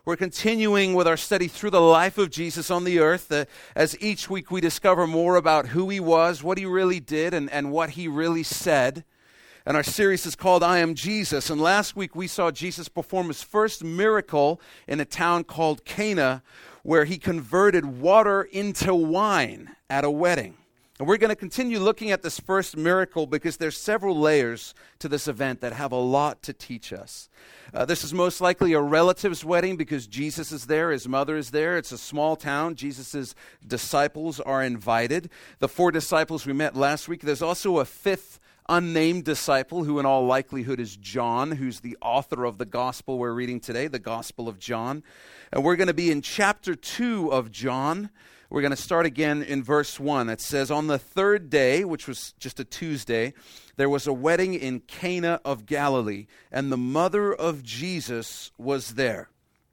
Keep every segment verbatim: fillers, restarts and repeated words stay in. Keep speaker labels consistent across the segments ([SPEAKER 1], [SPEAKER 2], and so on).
[SPEAKER 1] We're continuing with our study through the life of Jesus on the earth, uh, as each week we discover more about who he was, what he really did, and, and what he really said. And our series is called I Am Jesus. And last week we saw Jesus perform his first miracle in a town called Cana, where he converted water into wine at a wedding. And we're going to continue looking at this first miracle because there's several layers to this event that have a lot to teach us. Uh, this is most likely a relative's wedding because Jesus is there, his mother is there. It's a small town. Jesus' disciples are invited. The four disciples we met last week. There's also a fifth unnamed disciple who in all likelihood is John, who's the author of the gospel we're reading today, the Gospel of John. And we're going to be in chapter two of John. We're going to start again in verse one. It says, on the third day, which was just a Tuesday, there was a wedding in Cana of Galilee, and the mother of Jesus was there.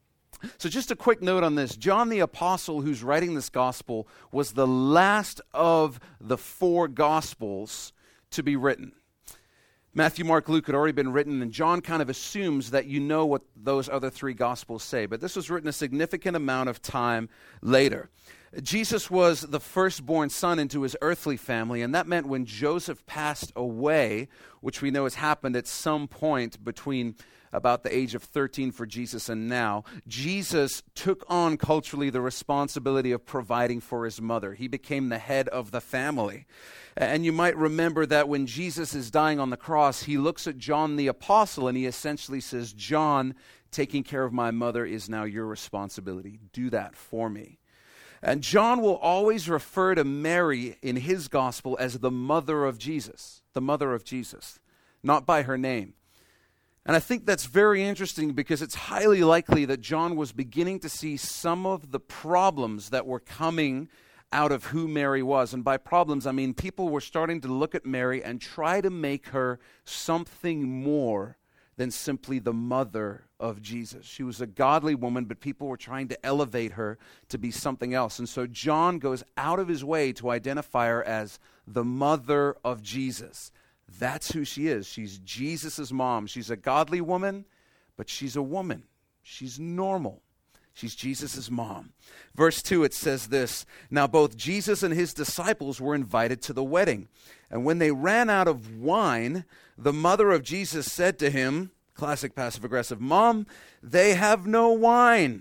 [SPEAKER 1] So just a quick note on this. John the Apostle, who's writing this gospel, was the last of the four gospels to be written. Matthew, Mark, Luke had already been written, and John kind of assumes that you know what those other three gospels say. But this was written a significant amount of time later. Jesus was the firstborn son into his earthly family, and that meant when Joseph passed away, which we know has happened at some point between about the age of thirteen for Jesus and now, Jesus took on culturally the responsibility of providing for his mother. He became the head of the family. And you might remember that when Jesus is dying on the cross, he looks at John the Apostle and he essentially says, John, taking care of my mother is now your responsibility. Do that for me. And John will always refer to Mary in his gospel as the mother of Jesus, the mother of Jesus, not by her name. And I think that's very interesting because it's highly likely that John was beginning to see some of the problems that were coming out of who Mary was. And by problems, I mean people were starting to look at Mary and try to make her something more than simply the mother of Jesus. She was a godly woman, but people were trying to elevate her to be something else. And so John goes out of his way to identify her as the mother of Jesus. That's who she is. She's Jesus' mom. She's a godly woman, but she's a woman. She's normal. She's Jesus' mom. Verse two, it says this, now both Jesus and his disciples were invited to the wedding. And when they ran out of wine, the mother of Jesus said to him, classic passive-aggressive, Mom, they have no wine.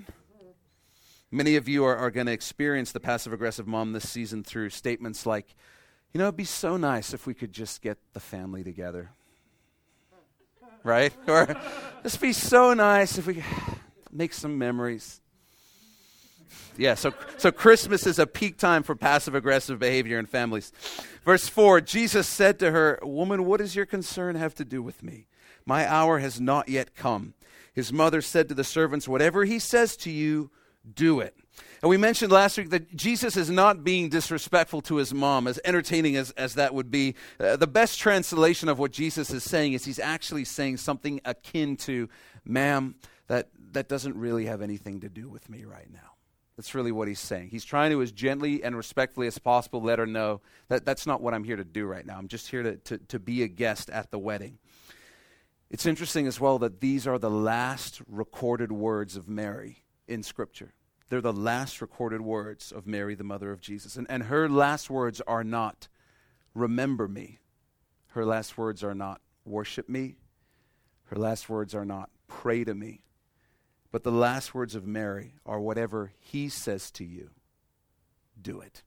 [SPEAKER 1] Many of you are, are going to experience the passive-aggressive mom this season through statements like, you know, it'd be so nice if we could just get the family together. Right? Or, just be so nice if we could make some memories. Yeah, so so Christmas is a peak time for passive-aggressive behavior in families. Verse four, Jesus said to her, Woman, what does your concern have to do with me? My hour has not yet come. His mother said to the servants, whatever he says to you, do it. And we mentioned last week that Jesus is not being disrespectful to his mom, as entertaining as, as that would be. Uh, the best translation of what Jesus is saying is he's actually saying something akin to, ma'am, that, that doesn't really have anything to do with me right now. That's really what he's saying. He's trying to, as gently and respectfully as possible, let her know that that's not what I'm here to do right now. I'm just here to, to, to be a guest at the wedding. It's interesting as well that these are the last recorded words of Mary in Scripture. They're the last recorded words of Mary, the mother of Jesus. And, and her last words are not, remember me. Her last words are not, worship me. Her last words are not, pray to me. But the last words of Mary are whatever he says to you, do it.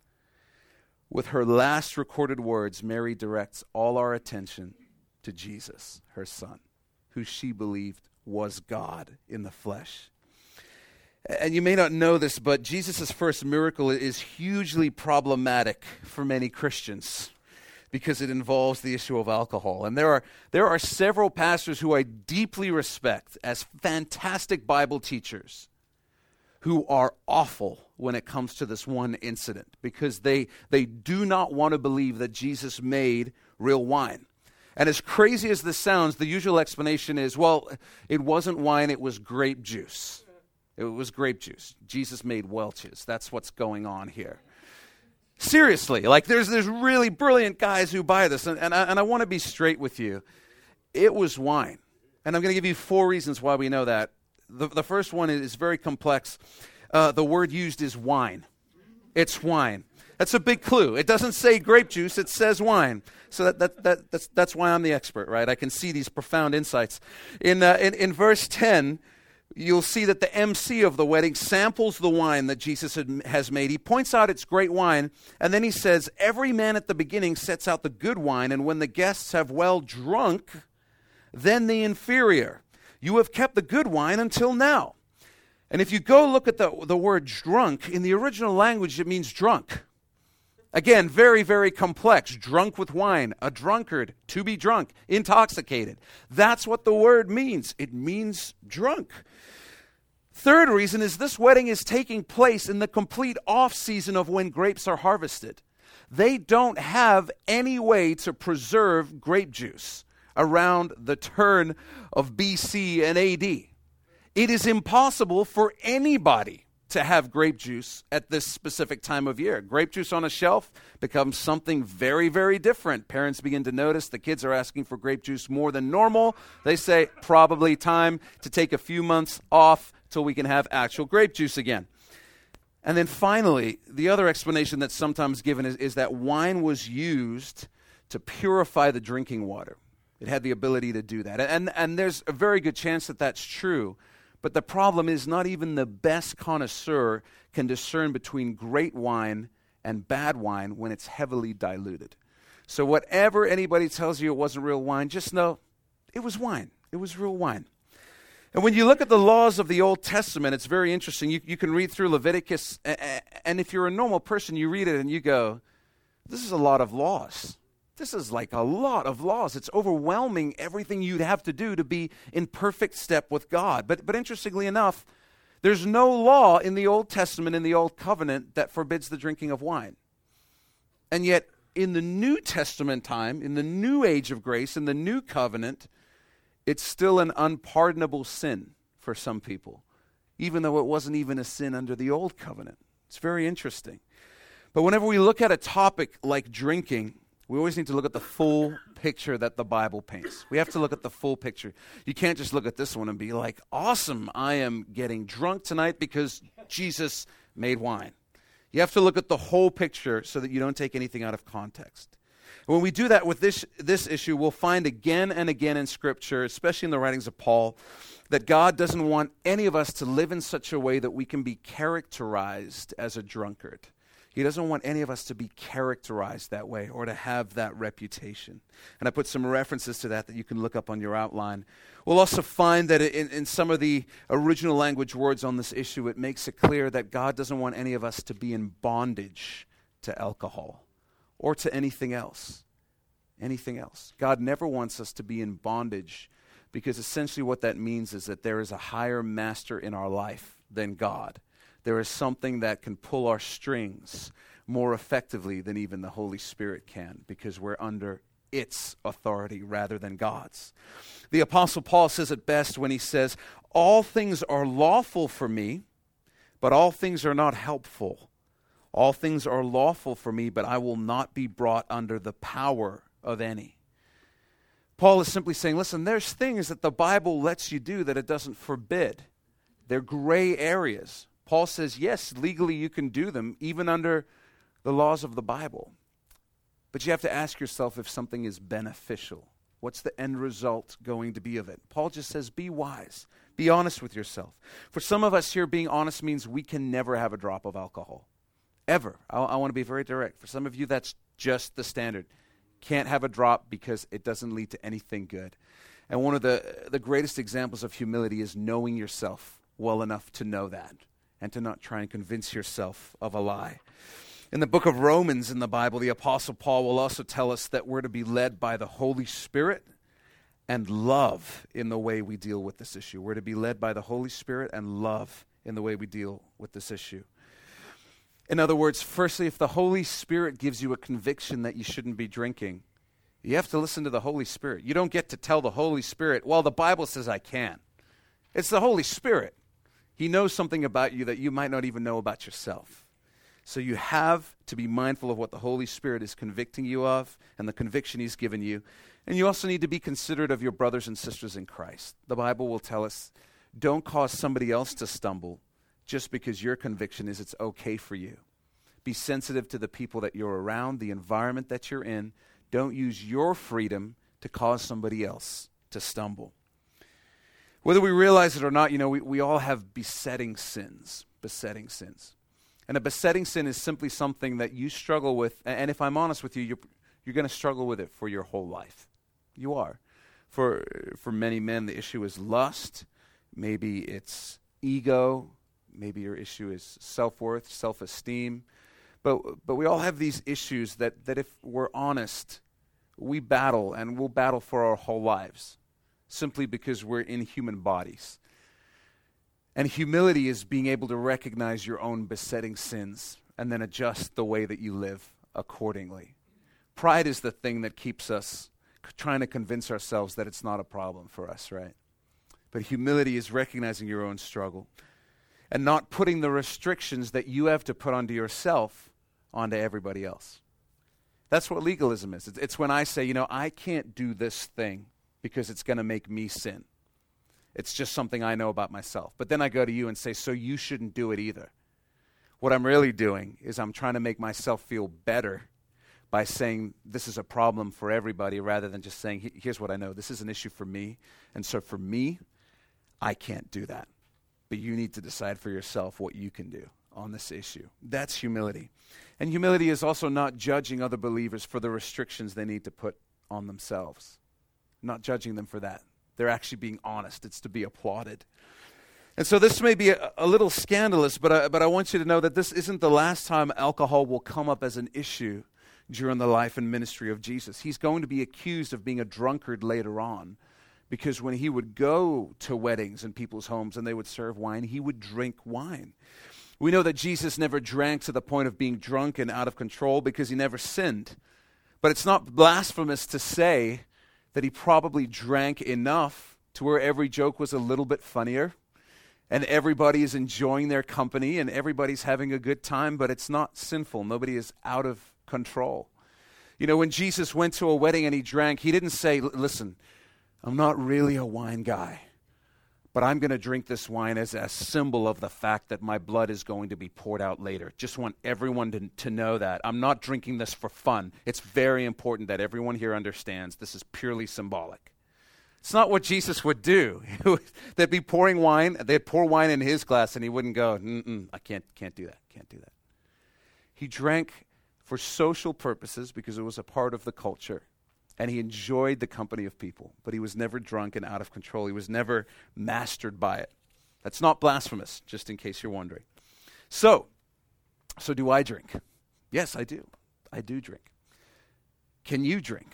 [SPEAKER 1] With her last recorded words, Mary directs all our attention to Jesus, her son, who she believed was God in the flesh. And you may not know this, but Jesus' first miracle is hugely problematic for many Christians because it involves the issue of alcohol. And there are there are several pastors who I deeply respect as fantastic Bible teachers who are awful when it comes to this one incident because they they do not want to believe that Jesus made real wine. And as crazy as this sounds, the usual explanation is, well, it wasn't wine, it was grape juice. It was grape juice. Jesus made Welch's. That's what's going on here. Seriously, like there's there's really brilliant guys who buy this, and, and I, and I want to be straight with you. It was wine. And I'm going to give you four reasons why we know that. The, the first one is very complex. Uh, the word used is wine. It's wine. That's a big clue. It doesn't say grape juice, it says wine. So that, that, that, that's, that's why I'm the expert, right? I can see these profound insights. In, uh, in, in verse ten, you'll see that the M C of the wedding samples the wine that Jesus had, has made. He points out it's great wine, and then he says, every man at the beginning sets out the good wine, and when the guests have well drunk, then the inferior. You have kept the good wine until now. And if you go look at the, the word drunk, in the original language it means drunk. Again, very, very complex. Drunk with wine, a drunkard, to be drunk, intoxicated. That's what the word means. It means drunk. Third reason is this wedding is taking place in the complete off-season of when grapes are harvested. They don't have any way to preserve grape juice around the turn of B C and A D. It is impossible for anybody to have grape juice at this specific time of year. Grape juice on a shelf becomes something very, very different. Parents begin to notice the kids are asking for grape juice more than normal. They say, probably time to take a few months off till we can have actual grape juice again. And then finally, the other explanation that's sometimes given is, is that wine was used to purify the drinking water. It had the ability to do that. And, and there's a very good chance that that's true. But the problem is not even the best connoisseur can discern between great wine and bad wine when it's heavily diluted. So whatever anybody tells you it wasn't real wine, just know it was wine. It was real wine. And when you look at the laws of the Old Testament, it's very interesting. You, you can read through Leviticus, and if you're a normal person, you read it and you go, this is a lot of laws. This is like a lot of laws. It's overwhelming everything you'd have to do to be in perfect step with God. But but interestingly enough, there's no law in the Old Testament, in the Old Covenant, that forbids the drinking of wine. And yet, in the New Testament time, in the new age of grace, in the new covenant, it's still an unpardonable sin for some people, even though it wasn't even a sin under the Old Covenant. It's very interesting. But whenever we look at a topic like drinking, we always need to look at the full picture that the Bible paints. We have to look at the full picture. You can't just look at this one and be like, awesome, I am getting drunk tonight because Jesus made wine. You have to look at the whole picture so that you don't take anything out of context. When we do that with this, this issue, we'll find again and again in Scripture, especially in the writings of Paul, that God doesn't want any of us to live in such a way that we can be characterized as a drunkard. He doesn't want any of us to be characterized that way or to have that reputation. And I put some references to that that you can look up on your outline. We'll also find that in, in some of the original language words on this issue, it makes it clear that God doesn't want any of us to be in bondage to alcohol or to anything else. Anything else. God never wants us to be in bondage, because essentially what that means is that there is a higher master in our life than God. There is something that can pull our strings more effectively than even the Holy Spirit can, because we're under its authority rather than God's. The Apostle Paul says it best when he says, all things are lawful for me, but all things are not helpful. All things are lawful for me, but I will not be brought under the power of any. Paul is simply saying, listen, there's things that the Bible lets you do that it doesn't forbid. They're gray areas. Paul says, yes, legally you can do them, even under the laws of the Bible. But you have to ask yourself if something is beneficial. What's the end result going to be of it? Paul just says, be wise. Be honest with yourself. For some of us here, being honest means we can never have a drop of alcohol. Ever. I, I want to be very direct. For some of you, that's just the standard. Can't have a drop because it doesn't lead to anything good. And one of the, the greatest examples of humility is knowing yourself well enough to know that, and to not try and convince yourself of a lie. In the book of Romans in the Bible, the Apostle Paul will also tell us that we're to be led by the Holy Spirit and love in the way we deal with this issue. We're to be led by the Holy Spirit and love in the way we deal with this issue. In other words, firstly, if the Holy Spirit gives you a conviction that you shouldn't be drinking, you have to listen to the Holy Spirit. You don't get to tell the Holy Spirit, well, the Bible says I can. It's the Holy Spirit. He knows something about you that you might not even know about yourself. So you have to be mindful of what the Holy Spirit is convicting you of and the conviction he's given you. And you also need to be considerate of your brothers and sisters in Christ. The Bible will tell us Don't cause somebody else to stumble just because your conviction is it's okay for you. Be sensitive to the people that you're around, the environment that you're in. Don't use your freedom to cause somebody else to stumble. Whether we realize it or not, you know, we, we all have besetting sins, besetting sins. And a besetting sin is simply something that you struggle with, and if I'm honest with you, you're, you're going to struggle with it for your whole life. You are. For, for many men, the issue is lust. Maybe it's ego. Maybe your issue is self-worth, self-esteem. But but we all have these issues that, that if we're honest, we battle, and we'll battle for our whole lives, simply because we're in human bodies. And humility is being able to recognize your own besetting sins and then adjust the way that you live accordingly. Pride is the thing that keeps us c- trying to convince ourselves that it's not a problem for us, right? But humility is recognizing your own struggle and not putting the restrictions that you have to put onto yourself onto everybody else. That's what legalism is. It's, it's when I say, you know, I can't do this thing because it's going to make me sin. It's just something I know about myself. But then I go to you and say, so you shouldn't do it either. What I'm really doing is I'm trying to make myself feel better by saying this is a problem for everybody rather than just saying, here's what I know. This is an issue for me. And so for me, I can't do that. But you need to decide for yourself what you can do on this issue. That's humility. And humility is also not judging other believers for the restrictions they need to put on themselves. Not judging them for that. They're actually being honest. It's to be applauded. And so this may be a, a little scandalous, but I, but I want you to know that this isn't the last time alcohol will come up as an issue during the life and ministry of Jesus. He's going to be accused of being a drunkard later on, because when he would go to weddings in people's homes and they would serve wine, he would drink wine. We know that Jesus never drank to the point of being drunk and out of control because he never sinned. But it's not blasphemous to say that he probably drank enough to where every joke was a little bit funnier and everybody is enjoying their company and everybody's having a good time, but it's not sinful. Nobody is out of control. You know, when Jesus went to a wedding and he drank, he didn't say, listen, I'm not really a wine guy, but I'm going to drink this wine as a symbol of the fact that my blood is going to be poured out later. Just want everyone to, to know that. I'm not drinking this for fun. It's very important that everyone here understands this is purely symbolic. It's not what Jesus would do. They'd be pouring wine. They'd pour wine in his glass, and he wouldn't go, Mm-mm, I can't, can't do that, can't do that. He drank for social purposes because it was a part of the culture. And he enjoyed the company of people, but he was never drunk and out of control. He was never mastered by it. That's not blasphemous, just in case you're wondering. So, so do I drink? Yes, I do. I do drink. Can you drink?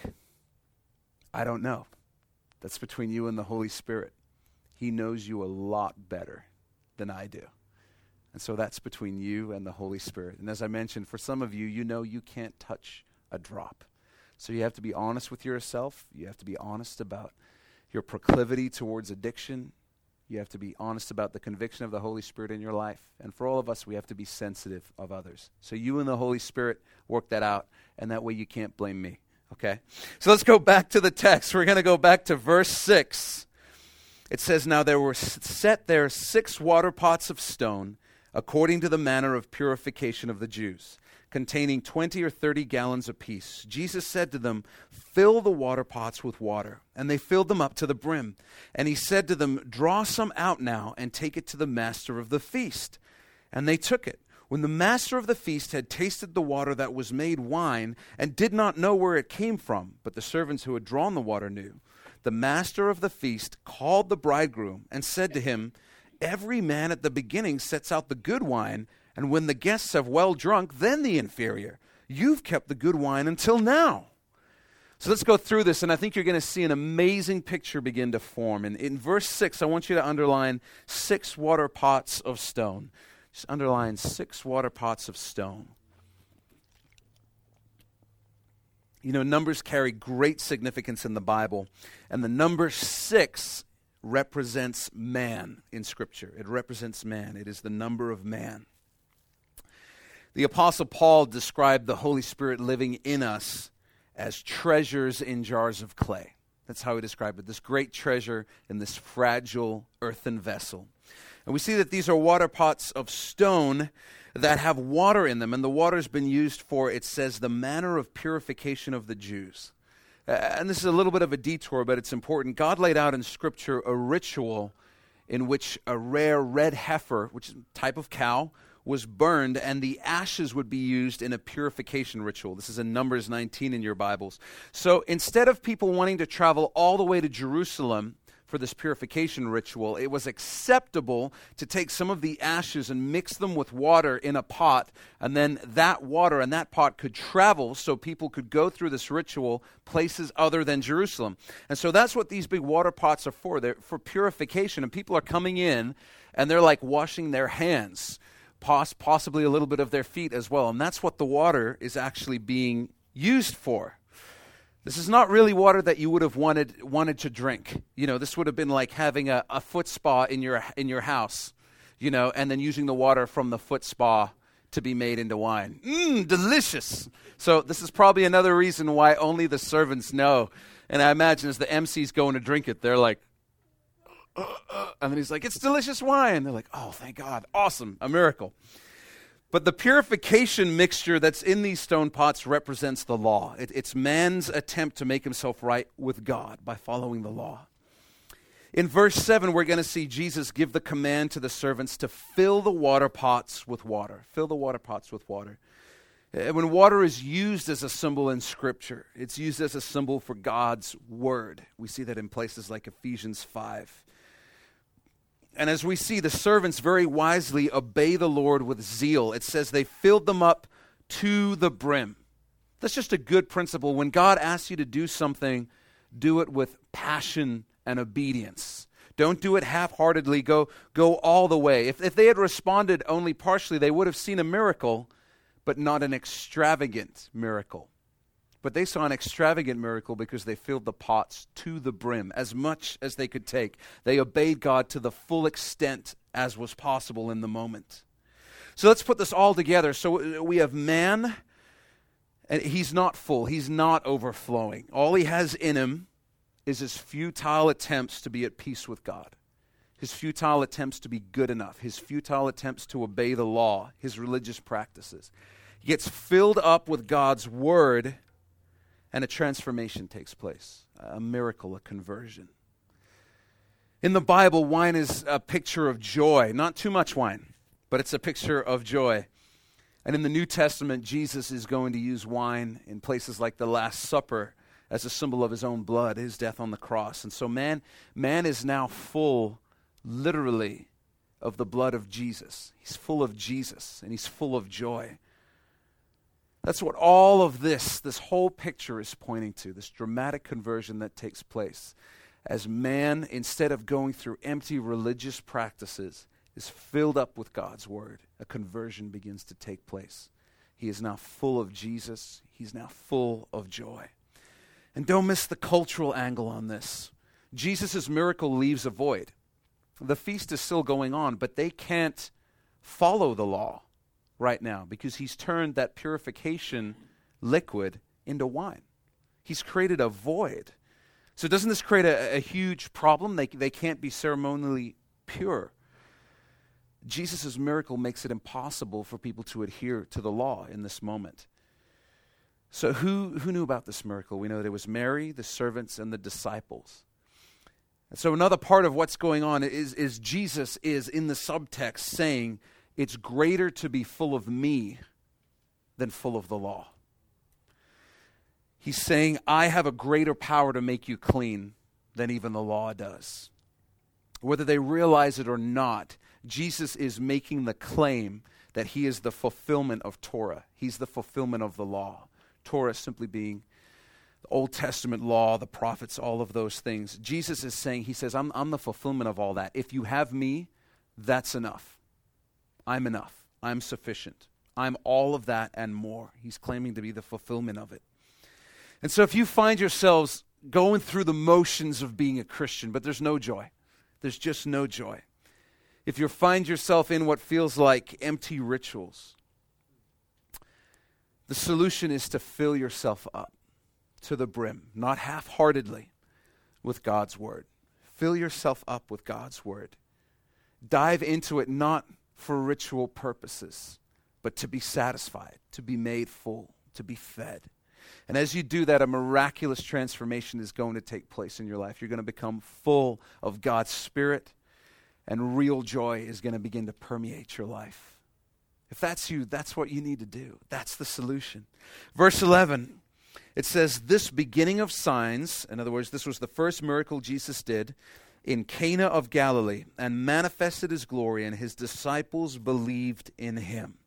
[SPEAKER 1] I don't know. That's between you and the Holy Spirit. He knows you a lot better than I do. And so that's between you and the Holy Spirit. And as I mentioned, for some of you, you know you can't touch a drop. So you have to be honest with yourself. You have to be honest about your proclivity towards addiction. You have to be honest about the conviction of the Holy Spirit in your life. And for all of us, we have to be sensitive of others. So you and the Holy Spirit work that out, and that way you can't blame me, okay? So let's go back to the text. We're going to go back to verse six. It says, now there were set there six water pots of stone, according to the manner of purification of the Jews, containing twenty or thirty gallons apiece. Jesus said to them, fill the water pots with water. And they filled them up to the brim. And he said to them, draw some out now and take it to the master of the feast. And they took it. When the master of the feast had tasted the water that was made wine and did not know where it came from, but the servants who had drawn the water knew, the master of the feast called the bridegroom and said to him, every man at the beginning sets out the good wine, and when the guests have well drunk, then the inferior. You've kept the good wine until now. So let's go through this, and I think you're going to see an amazing picture begin to form. And in verse six, I want you to underline six water pots of stone. Just underline six water pots of stone. You know, numbers carry great significance in the Bible, and the number six represents man in Scripture. It represents man. It is the number of man. The Apostle Paul described the Holy Spirit living in us as treasures in jars of clay. That's how he described it, this great treasure in this fragile earthen vessel. And we see that these are water pots of stone that have water in them, and the water's been used for, it says, the manner of purification of the Jews. Uh, and this is a little bit of a detour, but it's important. God laid out in Scripture a ritual in which a rare red heifer, which is a type of cow, was burned, and the ashes would be used in a purification ritual. This is in Numbers nineteen in your Bibles. So instead of people wanting to travel all the way to Jerusalem for this purification ritual, it was acceptable to take some of the ashes and mix them with water in a pot, and then that water and that pot could travel so people could go through this ritual places other than Jerusalem. And so that's what these big water pots are for. They're for purification, and people are coming in and they're like washing their hands, poss- possibly a little bit of their feet as well, and that's what the water is actually being used for. This is not really water that you would have wanted wanted to drink. You know, this would have been like having a, a foot spa in your in your house, you know, and then using the water from the foot spa to be made into wine. Mmm, delicious. So this is probably another reason why only the servants know. And I imagine as the M C's going to drink it, they're like, uh, uh, and then he's like, it's delicious wine. They're like, oh, thank God. Awesome. A miracle. But the purification mixture that's in these stone pots represents the law. It, it's man's attempt to make himself right with God by following the law. In verse seven, we're going to see Jesus give the command to the servants to fill the water pots with water. Fill the water pots with water. When water is used as a symbol in Scripture, it's used as a symbol for God's word. We see that in places like Ephesians five. And as we see, the servants very wisely obey the Lord with zeal. It says they filled them up to the brim. That's just a good principle. When God asks you to do something, do it with passion and obedience. Don't do it half-heartedly. Go, go all the way. If, if they had responded only partially, they would have seen a miracle, but not an extravagant miracle. But they saw an extravagant miracle because they filled the pots to the brim, as much as they could take. They obeyed God to the full extent as was possible in the moment. So let's put this all together. So we have man, and he's not full. He's not overflowing. All he has in him is his futile attempts to be at peace with God, his futile attempts to be good enough, his futile attempts to obey the law, his religious practices. He gets filled up with God's word, and a transformation takes place, a miracle, a conversion. In the Bible, wine is a picture of joy. Not too much wine, but it's a picture of joy. And in the New Testament, Jesus is going to use wine in places like the Last Supper as a symbol of his own blood, his death on the cross. And so man, man is now full, literally, of the blood of Jesus. He's full of Jesus, and he's full of joy. That's what all of this, this whole picture is pointing to, this dramatic conversion that takes place as man, instead of going through empty religious practices, is filled up with God's word. A conversion begins to take place. He is now full of Jesus. He's now full of joy. And don't miss the cultural angle on this. Jesus' miracle leaves a void. The feast is still going on, but they can't follow the law right now because he's turned that purification liquid into wine. He's created a void. So doesn't this create a, a huge problem? They, they can't be ceremonially pure. Jesus' miracle makes it impossible for people to adhere to the law in this moment. So who, who knew about this miracle? We know there was Mary, the servants, and the disciples. And so another part of what's going on is, is Jesus is in the subtext saying, it's greater to be full of me than full of the law. He's saying, I have a greater power to make you clean than even the law does. Whether they realize it or not, Jesus is making the claim that he is the fulfillment of Torah. He's the fulfillment of the law. Torah simply being the Old Testament law, the prophets, all of those things. Jesus is saying, he says, I'm, I'm the fulfillment of all that. If you have me, that's enough. I'm enough. I'm sufficient. I'm all of that and more. He's claiming to be the fulfillment of it. And so if you find yourselves going through the motions of being a Christian, but there's no joy, there's just no joy. If you find yourself in what feels like empty rituals, the solution is to fill yourself up to the brim, not half-heartedly, with God's word. Fill yourself up with God's word. Dive into it not for ritual purposes, but to be satisfied, to be made full, to be fed. And as you do that, a miraculous transformation is going to take place in your life. You're going to become full of God's Spirit, and real joy is going to begin to permeate your life. If that's you, that's what you need to do. That's the solution. Verse eleven, it says, this beginning of signs, in other words, this was the first miracle Jesus did in Cana of Galilee, and manifested his glory, and his disciples believed in him.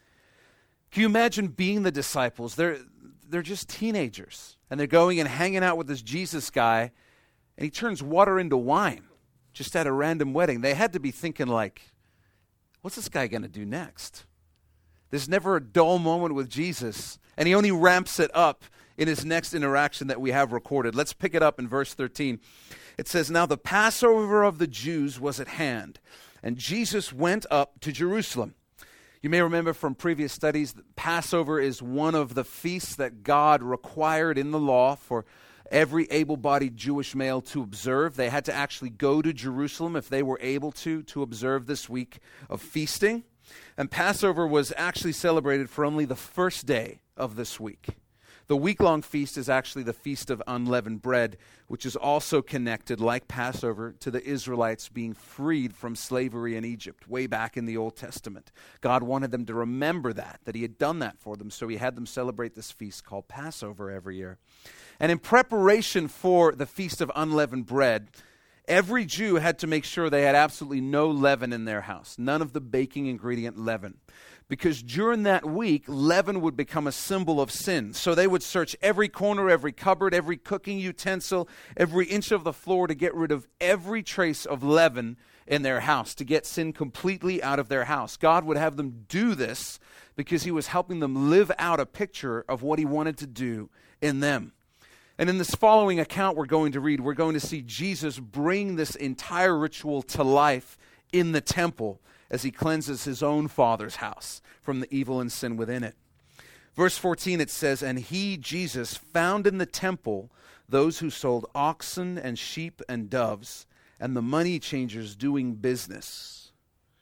[SPEAKER 1] Can you imagine being the disciples? They're, they're just teenagers, and they're going and hanging out with this Jesus guy, and he turns water into wine just at a random wedding. They had to be thinking like, what's this guy going to do next? There's never a dull moment with Jesus, and he only ramps it up in his next interaction that we have recorded. Let's pick it up in verse thirteen. It says, now the Passover of the Jews was at hand, and Jesus went up to Jerusalem. You may remember from previous studies that Passover is one of the feasts that God required in the law for every able-bodied Jewish male to observe. They had to actually go to Jerusalem if they were able to, to observe this week of feasting. And Passover was actually celebrated for only the first day of this week. The week-long feast is actually the Feast of Unleavened Bread, which is also connected, like Passover, to the Israelites being freed from slavery in Egypt way back in the Old Testament. God wanted them to remember that, that he had done that for them, so he had them celebrate this feast called Passover every year. And in preparation for the Feast of Unleavened Bread, every Jew had to make sure they had absolutely no leaven in their house, none of the baking ingredient leaven. Because during that week, leaven would become a symbol of sin. So they would search every corner, every cupboard, every cooking utensil, every inch of the floor to get rid of every trace of leaven in their house, to get sin completely out of their house. God would have them do this because he was helping them live out a picture of what he wanted to do in them. And in this following account we're going to read, we're going to see Jesus bring this entire ritual to life in the temple as he cleanses his own Father's house from the evil and sin within it. Verse fourteen, it says, and he, Jesus, found in the temple those who sold oxen and sheep and doves, and the money changers doing business.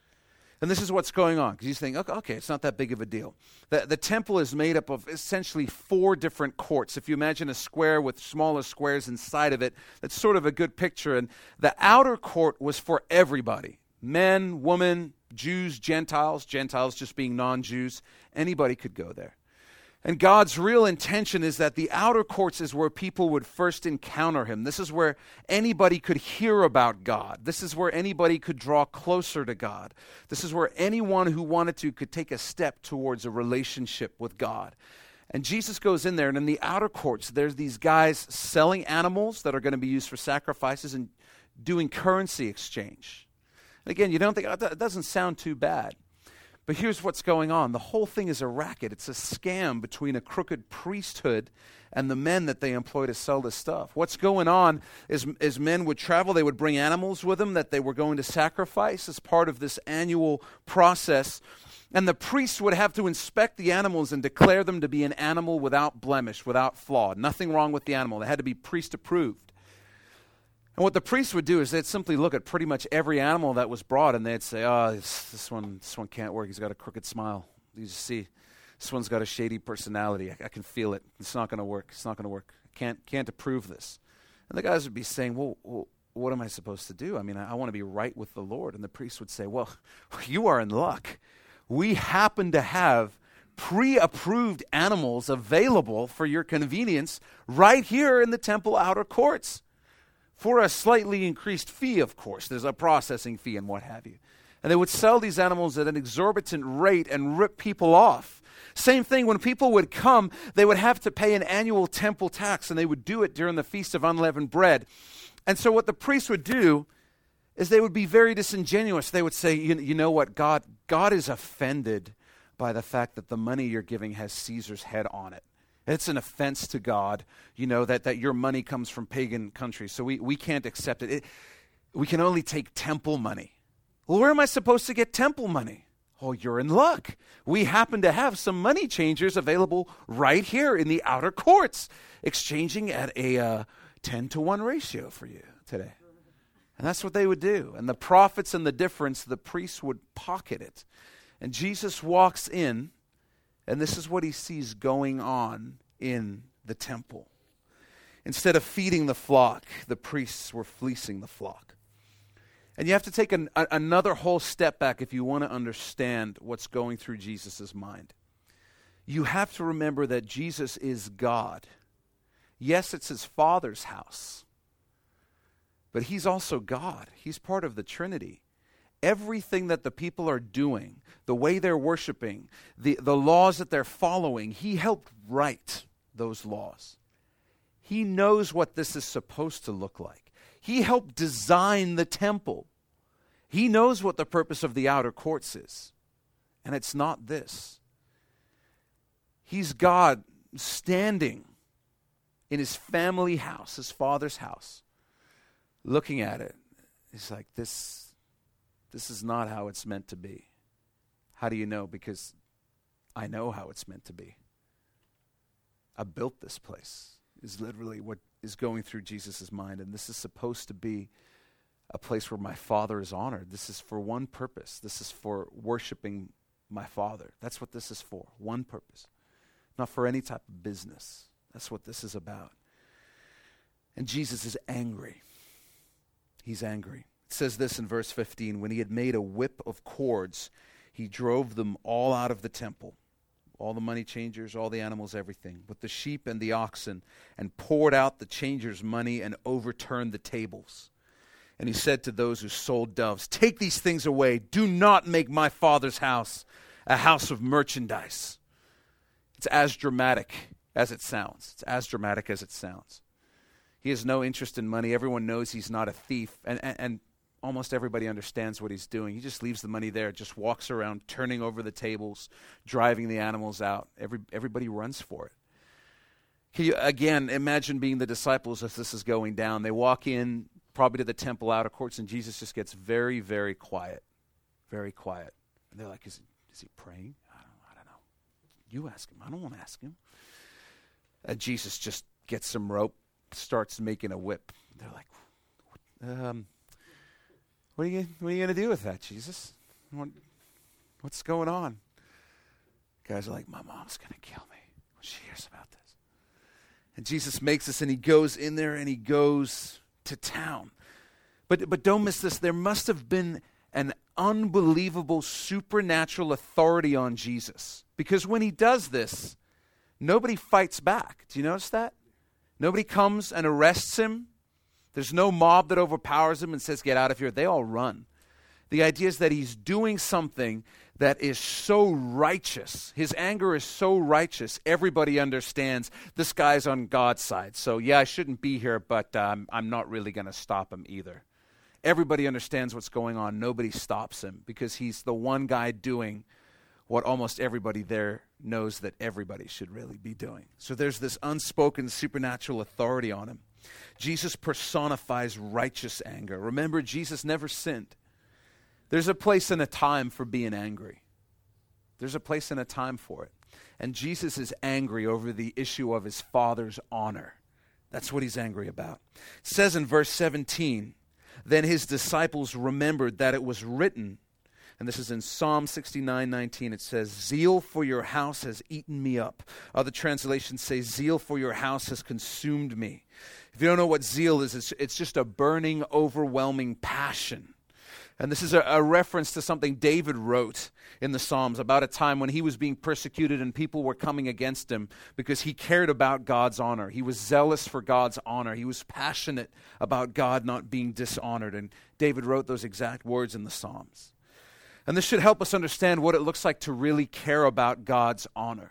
[SPEAKER 1] And this is what's going on, because you think, okay, okay, it's not that big of a deal. The, the temple is made up of essentially four different courts. If you imagine a square with smaller squares inside of it, that's sort of a good picture. And the outer court was for everybody. Men, women, Jews, Gentiles, Gentiles just being non-Jews, anybody could go there. And God's real intention is that the outer courts is where people would first encounter him. This is where anybody could hear about God. This is where anybody could draw closer to God. This is where anyone who wanted to could take a step towards a relationship with God. And Jesus goes in there, and in the outer courts, there's these guys selling animals that are going to be used for sacrifices and doing currency exchange. Again, you don't think, oh, that doesn't sound too bad. But here's what's going on. The whole thing is a racket. It's a scam between a crooked priesthood and the men that they employ to sell this stuff. What's going on is, is men would travel. They would bring animals with them that they were going to sacrifice as part of this annual process. And the priests would have to inspect the animals and declare them to be an animal without blemish, without flaw. Nothing wrong with the animal. They had to be priest approved. And what the priests would do is they'd simply look at pretty much every animal that was brought, and they'd say, oh, this, this one this one can't work. He's got a crooked smile. You just see, this one's got a shady personality. I, I can feel it. It's not going to work. It's not going to work. I can't, can't approve this. And the guys would be saying, well, well, what am I supposed to do? I mean, I, I want to be right with the Lord. And the priest would say, well, you are in luck. We happen to have pre-approved animals available for your convenience right here in the temple outer courts. For a slightly increased fee, of course. There's a processing fee and what have you. And they would sell these animals at an exorbitant rate and rip people off. Same thing, when people would come, they would have to pay an annual temple tax, and they would do it during the Feast of Unleavened Bread. And so what the priests would do is they would be very disingenuous. They would say, you, you know what, God, God is offended by the fact that the money you're giving has Caesar's head on it. It's an offense to God, you know, that, that your money comes from pagan countries. So we, we can't accept it. it. We can only take temple money. Well, where am I supposed to get temple money? Oh, you're in luck. We happen to have some money changers available right here in the outer courts, exchanging at a uh, ten to one ratio for you today. And that's what they would do. And the prophets and the difference, the priests would pocket it. And Jesus walks in, and this is what he sees going on in the temple. Instead of feeding the flock, the priests were fleecing the flock. And you have to take an, a, another whole step back if you want to understand what's going through Jesus' mind. You have to remember that Jesus is God. Yes, it's his Father's house. But he's also God. He's part of the Trinity. Everything that the people are doing, the way they're worshiping, the, the laws that they're following, he helped write those laws. He knows what this is supposed to look like. He helped design the temple. He knows what the purpose of the outer courts is. And it's not this. He's God standing in his family house, his Father's house, looking at it. He's like, this, this is not how it's meant to be. How do you know? Because I know how it's meant to be. I built this place, is literally what is going through Jesus' mind. And this is supposed to be a place where my Father is honored. This is for one purpose. This is for worshiping my Father. That's what this is for, one purpose. Not for any type of business. That's what this is about. And Jesus is angry. He's angry. It says this in verse fifteen, when he had made a whip of cords, he drove them all out of the temple, all the money changers, all the animals, everything, with the sheep and the oxen, and poured out the changers' money and overturned the tables. And he said to those who sold doves, take these things away. Do not make my Father's house a house of merchandise. It's as dramatic as it sounds. It's as dramatic as it sounds. He has no interest in money. Everyone knows he's not a thief. And, and, and almost everybody understands what he's doing. He just leaves the money there, just walks around, turning over the tables, driving the animals out. Every, everybody runs for it. Can you, again, imagine being the disciples as this is going down. They walk in, probably to the temple outer courts, and Jesus just gets very, very quiet. Very quiet. And they're like, is, is he praying? I don't, I don't know. You ask him. I don't want to ask him. And Jesus just gets some rope, starts making a whip. They're like, um, what are you, what are you going to do with that, Jesus? What, what's going on? Guys are like, my mom's going to kill me when she hears about this. And Jesus makes this, and he goes in there, and he goes to town. But, but don't miss this. There must have been an unbelievable supernatural authority on Jesus. Because when he does this, nobody fights back. Do you notice that? Nobody comes and arrests him. There's no mob that overpowers him and says, get out of here. They all run. The idea is that he's doing something that is so righteous. His anger is so righteous. Everybody understands this guy's on God's side. So yeah, I shouldn't be here, but um, I'm not really going to stop him either. Everybody understands what's going on. Nobody stops him because he's the one guy doing what almost everybody there knows that everybody should really be doing. So there's this unspoken supernatural authority on him. Jesus personifies righteous anger. Remember, Jesus never sinned. There's a place and a time for being angry. There's a place and a time for it. And Jesus is angry over the issue of his Father's honor. That's what he's angry about. It says in verse seventeen, then his disciples remembered that it was written, and this is in Psalm sixty-nine nineteen. It says, zeal for your house has eaten me up. Other translations say, zeal for your house has consumed me. If you don't know what zeal is, it's, it's just a burning, overwhelming passion. And this is a, a reference to something David wrote in the Psalms about a time when he was being persecuted and people were coming against him because he cared about God's honor. He was zealous for God's honor. He was passionate about God not being dishonored. And David wrote those exact words in the Psalms. And this should help us understand what it looks like to really care about God's honor.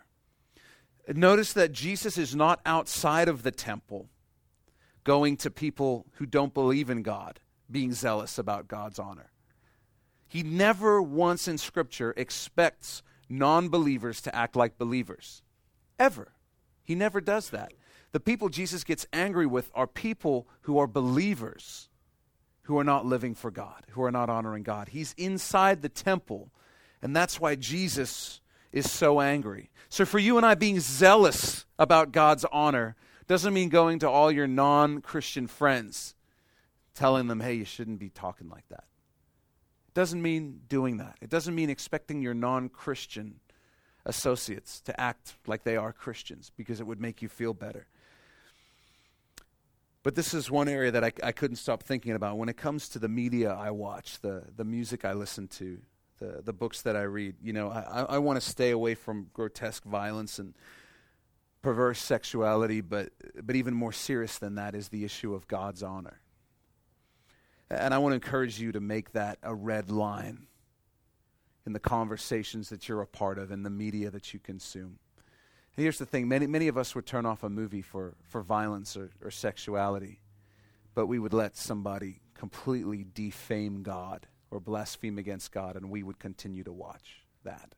[SPEAKER 1] Notice that Jesus is not outside of the temple going to people who don't believe in God, being zealous about God's honor. He never once in Scripture expects non-believers to act like believers. Ever. He never does that. The people Jesus gets angry with are people who are believers, who are not living for God, who are not honoring God. He's inside the temple, and that's why Jesus is so angry. So for you and I being zealous about God's honor Doesn't mean going to all your non-Christian friends, telling them, hey, you shouldn't be talking like that. It doesn't mean doing that. It doesn't mean expecting your non-Christian associates to act like they are Christians because it would make you feel better. But this is one area that I, I couldn't stop thinking about. When it comes to the media I watch, the, the music I listen to, the, the books that I read, you know, I, I want to stay away from grotesque violence and perverse sexuality, but but even more serious than that is the issue of God's honor. And I want to encourage you to make that a red line in the conversations that you're a part of, in the media that you consume. And here's the thing, many many of us would turn off a movie for, for violence or, or sexuality, but we would let somebody completely defame God or blaspheme against God, and we would continue to watch that.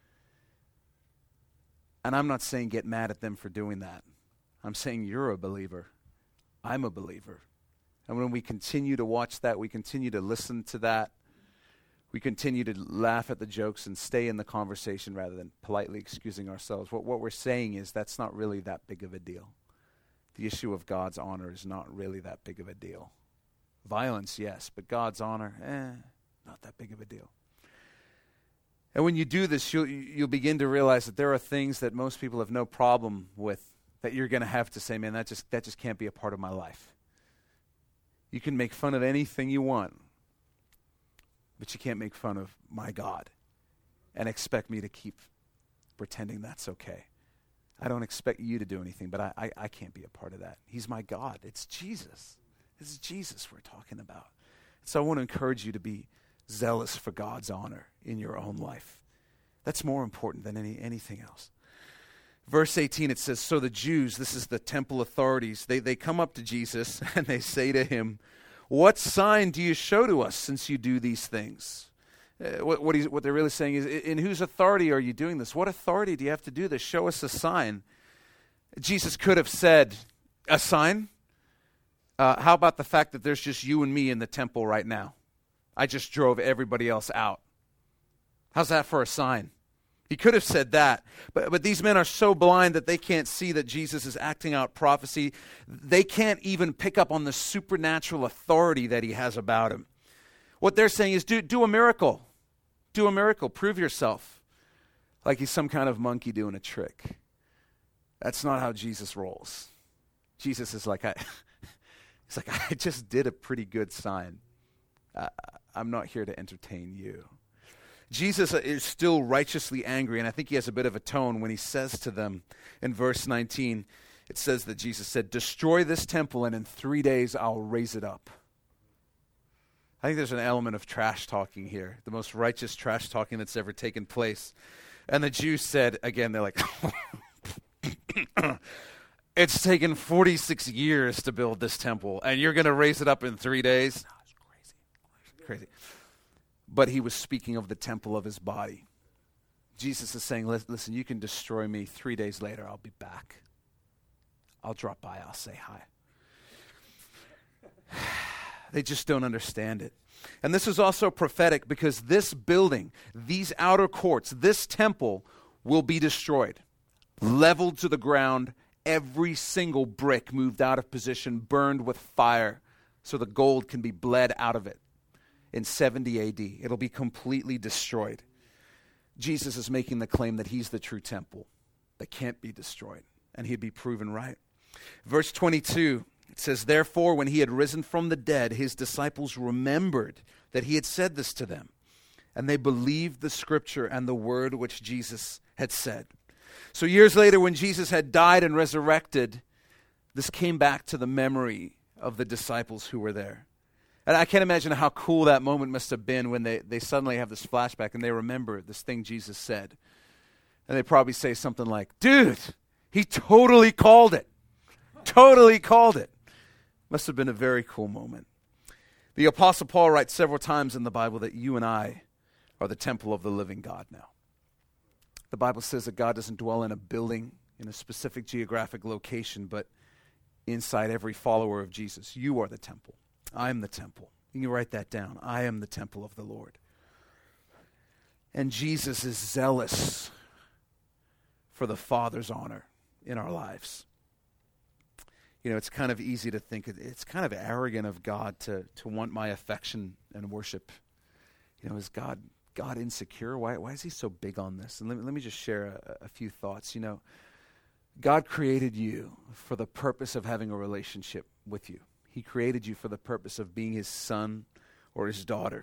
[SPEAKER 1] And I'm not saying get mad at them for doing that. I'm saying you're a believer. I'm a believer. And when we continue to watch that, we continue to listen to that, we continue to laugh at the jokes and stay in the conversation rather than politely excusing ourselves. What, what we're saying is that's not really that big of a deal. The issue of God's honor is not really that big of a deal. Violence, yes, but God's honor, eh, not that big of a deal. And when you do this, you'll, you'll begin to realize that there are things that most people have no problem with that you're going to have to say, man, that just that just can't be a part of my life. You can make fun of anything you want, but you can't make fun of my God and expect me to keep pretending that's okay. I don't expect you to do anything, but I, I, I can't be a part of that. He's my God. It's Jesus. This is Jesus we're talking about. So I want to encourage you to be zealous for God's honor in your own life. That's more important than any anything else. Verse eighteen, it says, so the Jews, this is the temple authorities, they, they come up to Jesus and they say to him, what sign do you show to us since you do these things? Uh, what, what, he's, what they're really saying is, in whose authority are you doing this? What authority do you have to do this? Show us a sign. Jesus could have said, a sign? Uh, how about the fact that there's just you and me in the temple right now? I just drove everybody else out. How's that for a sign? He could have said that, but, but these men are so blind that they can't see that Jesus is acting out prophecy. They can't even pick up on the supernatural authority that he has about him. What they're saying is, do, do a miracle. Do a miracle. Prove yourself. Like he's some kind of monkey doing a trick. That's not how Jesus rolls. Jesus is like, I, he's like, I just did a pretty good sign. Uh, I'm not here to entertain you. Jesus is still righteously angry, and I think he has a bit of a tone when he says to them in verse nineteen, it says that Jesus said, destroy this temple, and in three days I'll raise it up. I think there's an element of trash talking here, the most righteous trash talking that's ever taken place. And the Jews said, again, they're like, it's taken forty-six years to build this temple, and you're going to raise it up in three days? No, it's crazy. It's crazy. But he was speaking of the temple of his body. Jesus is saying, listen, you can destroy me. Three days later, I'll be back. I'll drop by. I'll say hi. They just don't understand it. And this is also prophetic because this building, these outer courts, this temple will be destroyed, leveled to the ground, every single brick moved out of position, burned with fire so the gold can be bled out of it. In seventy A D, it'll be completely destroyed. Jesus is making the claim that he's the true temple that can't be destroyed, and he'd be proven right. Verse twenty-two, it says, therefore, when he had risen from the dead, his disciples remembered that he had said this to them, and they believed the scripture and the word which Jesus had said. So years later, when Jesus had died and resurrected, this came back to the memory of the disciples who were there. And I can't imagine how cool that moment must have been when they, they suddenly have this flashback and they remember this thing Jesus said. And they probably say something like, dude, he totally called it. Totally called it. Must have been a very cool moment. The Apostle Paul writes several times in the Bible that you and I are the temple of the living God now. The Bible says that God doesn't dwell in a building, in a specific geographic location, but inside every follower of Jesus. You are the temple. I am the temple. You can write that down. I am the temple of the Lord. And Jesus is zealous for the Father's honor in our lives. You know, it's kind of easy to think, it's kind of arrogant of God to, to want my affection and worship. You know, is God God insecure? Why why is he so big on this? And let me, let me just share a, a few thoughts. You know, God created you for the purpose of having a relationship with you. He created you for the purpose of being his son or his daughter.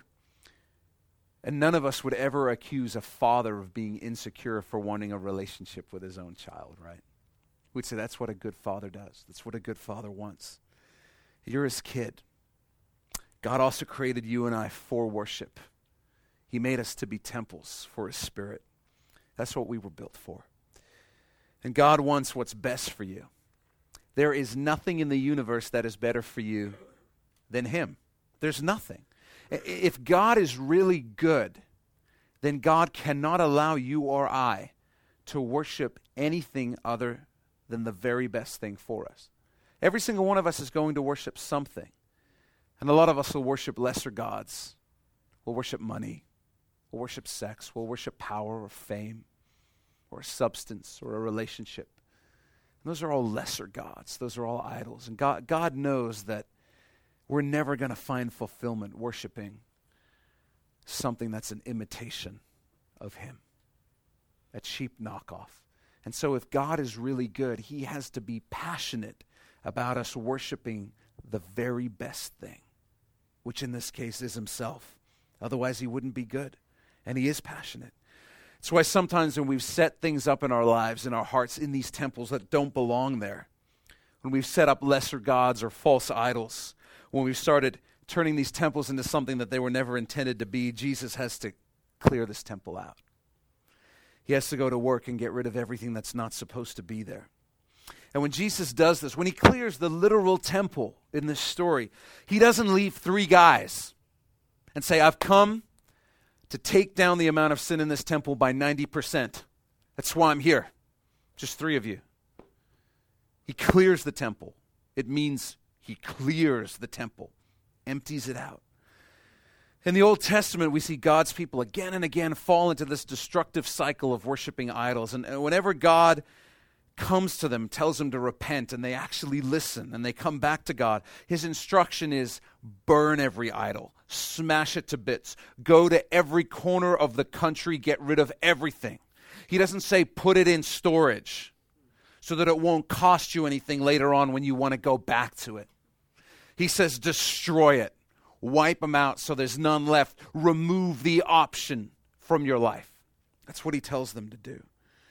[SPEAKER 1] And none of us would ever accuse a father of being insecure for wanting a relationship with his own child, right? We'd say that's what a good father does. That's what a good father wants. You're his kid. God also created you and I for worship. He made us to be temples for his spirit. That's what we were built for. And God wants what's best for you. There is nothing in the universe that is better for you than him. There's nothing. If God is really good, then God cannot allow you or I to worship anything other than the very best thing for us. Every single one of us is going to worship something. And a lot of us will worship lesser gods. We'll worship money. We'll worship sex. We'll worship power or fame or a substance or a relationship. And those are all lesser gods. Those are all idols. And God, God knows that we're never going to find fulfillment worshiping something that's an imitation of him, a cheap knockoff. And so if God is really good, he has to be passionate about us worshiping the very best thing, which in this case is himself. Otherwise, he wouldn't be good. And he is passionate. That's why sometimes when we've set things up in our lives, in our hearts, in these temples that don't belong there, when we've set up lesser gods or false idols, when we've started turning these temples into something that they were never intended to be, Jesus has to clear this temple out. He has to go to work and get rid of everything that's not supposed to be there. And when Jesus does this, when he clears the literal temple in this story, he doesn't leave three guys and say, I've come to take down the amount of sin in this temple by ninety percent. That's why I'm here. Just three of you. He clears the temple. It means he clears the temple, empties it out. In the Old Testament, we see God's people again and again fall into this destructive cycle of worshiping idols. And, and whenever God comes to them, tells them to repent, and they actually listen, and they come back to God, his instruction is burn every idol, smash it to bits, go to every corner of the country, get rid of everything. He doesn't say put it in storage so that it won't cost you anything later on when you want to go back to it. He says destroy it. Wipe them out so there's none left. Remove the option from your life. That's what he tells them to do.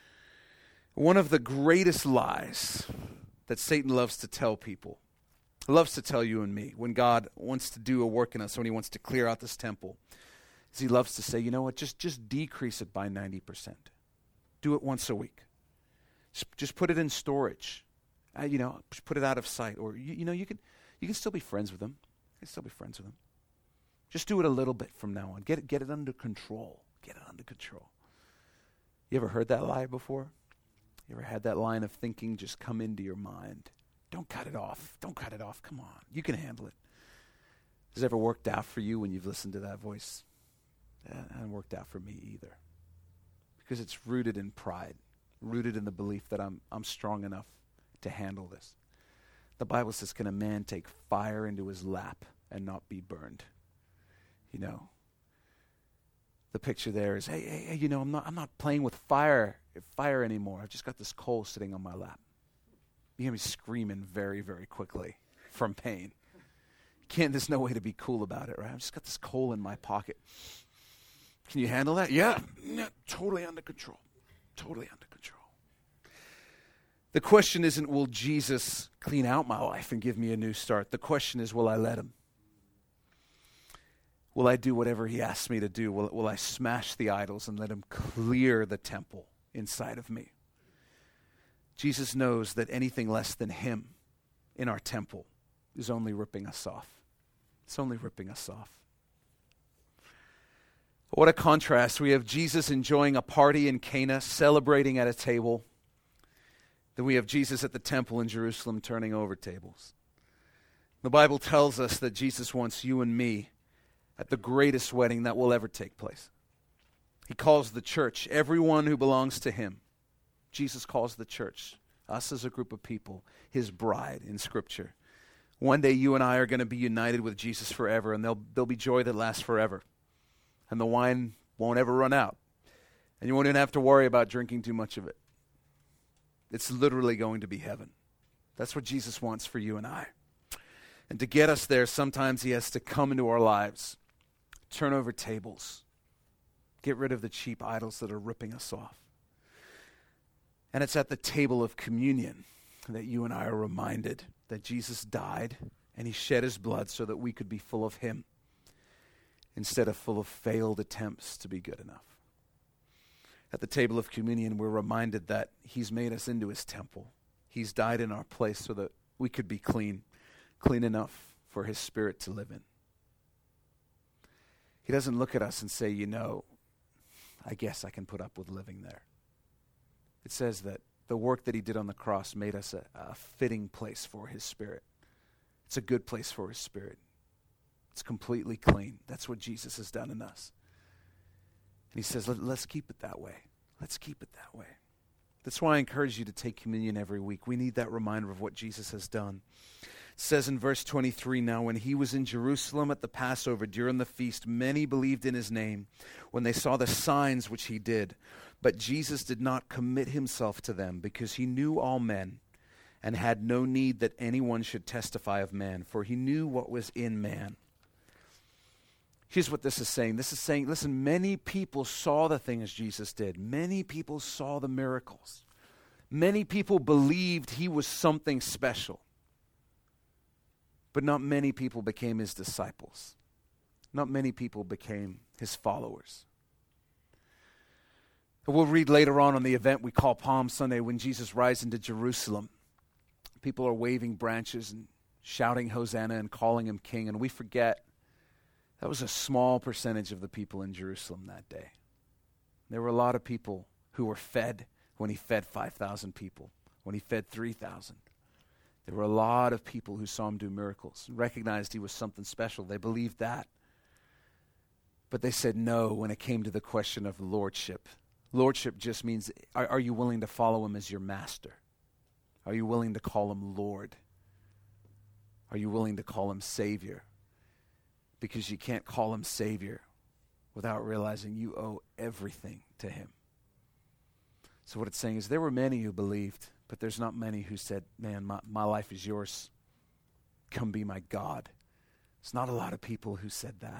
[SPEAKER 1] One of the greatest lies that Satan loves to tell people, loves to tell you and me, when God wants to do a work in us, when he wants to clear out this temple, is he loves to say, you know what, just, just decrease it by ninety percent. Do it once a week. Just, just put it in storage. Uh, you know, just put it out of sight. Or, you, you know, you can, you can still be friends with them. You can still be friends with them. Just do it a little bit from now on. Get it, get it under control. Get it under control. You ever heard that lie before? You ever had that line of thinking just come into your mind? Don't cut it off. Don't cut it off. Come on. You can handle it. Has it ever worked out for you when you've listened to that voice? It hasn't worked out for me either. Because it's rooted in pride, rooted in the belief that I'm I'm strong enough to handle this. The Bible says, can a man take fire into his lap and not be burned? You know, the picture there is, hey, hey, hey, you know, I'm not I'm not playing with fire fire anymore. I've just got this coal sitting on my lap. You're going to be screaming very, very quickly from pain. Can't, there's no way to be cool about it, right? I've just got this coal in my pocket. Can you handle that? Yeah, yeah, totally under control. Totally under control. The question isn't, will Jesus clean out my life and give me a new start? The question is, will I let him? Will I do whatever he asks me to do? Will, will I smash the idols and let him clear the temple inside of me? Jesus knows that anything less than him in our temple is only ripping us off. It's only ripping us off. What a contrast. We have Jesus enjoying a party in Cana, celebrating at a table. Then we have Jesus at the temple in Jerusalem turning over tables. The Bible tells us that Jesus wants you and me at the greatest wedding that will ever take place. He calls the church, everyone who belongs to him. Jesus calls the church us as a group of people, his bride in Scripture. One day you and I are going to be united with Jesus forever, and there'll, there'll be joy that lasts forever. And the wine won't ever run out. And you won't even have to worry about drinking too much of it. It's literally going to be heaven. That's what Jesus wants for you and I. And to get us there, sometimes he has to come into our lives, turn over tables, get rid of the cheap idols that are ripping us off. And it's at the table of communion that you and I are reminded that Jesus died and he shed his blood so that we could be full of him instead of full of failed attempts to be good enough. At the table of communion, we're reminded that he's made us into his temple. He's died in our place so that we could be clean, clean enough for his Spirit to live in. He doesn't look at us and say, you know, I guess I can put up with living there. It says that the work that he did on the cross made us a, a fitting place for his Spirit. It's a good place for his Spirit. It's completely clean. That's what Jesus has done in us. And he says, Let, let's keep it that way. Let's keep it that way. That's why I encourage you to take communion every week. We need that reminder of what Jesus has done. It says in verse twenty-three, now when he was in Jerusalem at the Passover during the feast, many believed in his name when they saw the signs which he did. But Jesus did not commit himself to them because he knew all men and had no need that anyone should testify of man, for he knew what was in man. Here's what this is saying. This is saying, listen, many people saw the things Jesus did. Many people saw the miracles. Many people believed he was something special. But not many people became his disciples. Not many people became his followers. And we'll read later on on the event we call Palm Sunday when Jesus rides into Jerusalem. People are waving branches and shouting Hosanna and calling him king, and we forget that was a small percentage of the people in Jerusalem that day. There were a lot of people who were fed when he fed five thousand people, when he fed three thousand. There were a lot of people who saw him do miracles, recognized he was something special. They believed that. But they said no when it came to the question of lordship. Lordship just means, are, are you willing to follow him as your master? Are you willing to call him Lord? Are you willing to call him Savior? Because you can't call him Savior without realizing you owe everything to him. So what it's saying is there were many who believed, but there's not many who said, man, my, my life is yours. Come be my God. There's not a lot of people who said that.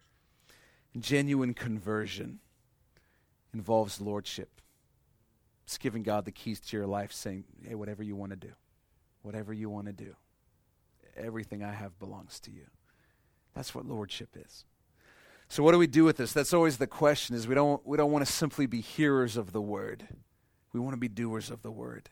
[SPEAKER 1] Genuine conversion involves lordship. It's giving God the keys to your life, saying, hey, whatever you want to do, whatever you want to do, everything I have belongs to you. That's what lordship is. So what do we do with this? That's always the question, is we don't we don't want to simply be hearers of the word. We want to be doers of the word.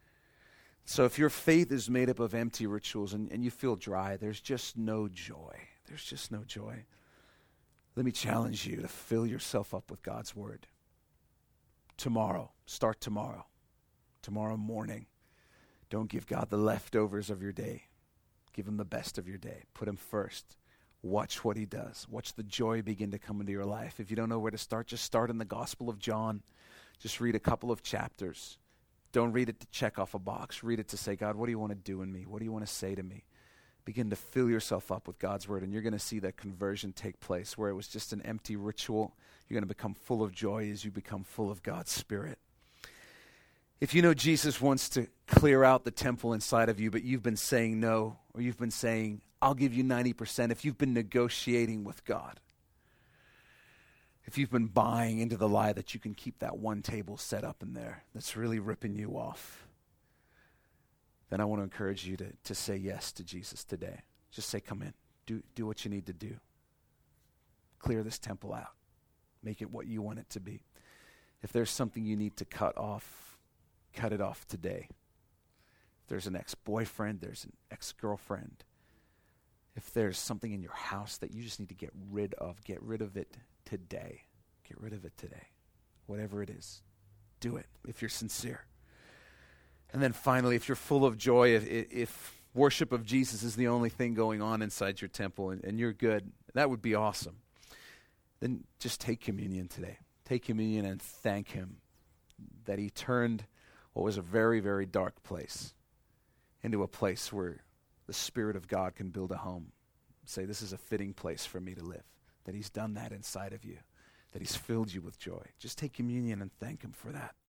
[SPEAKER 1] So if your faith is made up of empty rituals and, and you feel dry, there's just no joy. There's just no joy. Let me challenge you to fill yourself up with God's word. Tomorrow, start tomorrow. Tomorrow morning. Don't give God the leftovers of your day. Give him the best of your day. Put him first. Watch what he does. Watch the joy begin to come into your life. If you don't know where to start, just start in the Gospel of John. Just read a couple of chapters. Don't read it to check off a box. Read it to say, God, what do you want to do in me? What do you want to say to me? Begin to fill yourself up with God's word, and you're going to see that conversion take place where it was just an empty ritual. You're going to become full of joy as you become full of God's Spirit. If you know Jesus wants to clear out the temple inside of you, but you've been saying no, or you've been saying, I'll give you ninety percent, if you've been negotiating with God, if you've been buying into the lie that you can keep that one table set up in there that's really ripping you off, then I want to encourage you to, to say yes to Jesus today. Just say, come in. Do, do what you need to do. Clear this temple out. Make it what you want it to be. If there's something you need to cut off, cut it off today. If there's an ex-boyfriend, there's an ex-girlfriend. If there's something in your house that you just need to get rid of, get rid of it today. Get rid of it today. Whatever it is, do it if you're sincere. And then finally, if you're full of joy, if, if worship of Jesus is the only thing going on inside your temple and, and you're good, that would be awesome. Then just take communion today. Take communion and thank him that he turned what was a very, very dark place into a place where the Spirit of God can build a home. Say, this is a fitting place for me to live. That he's done that inside of you. That he's filled you with joy. Just take communion and thank him for that.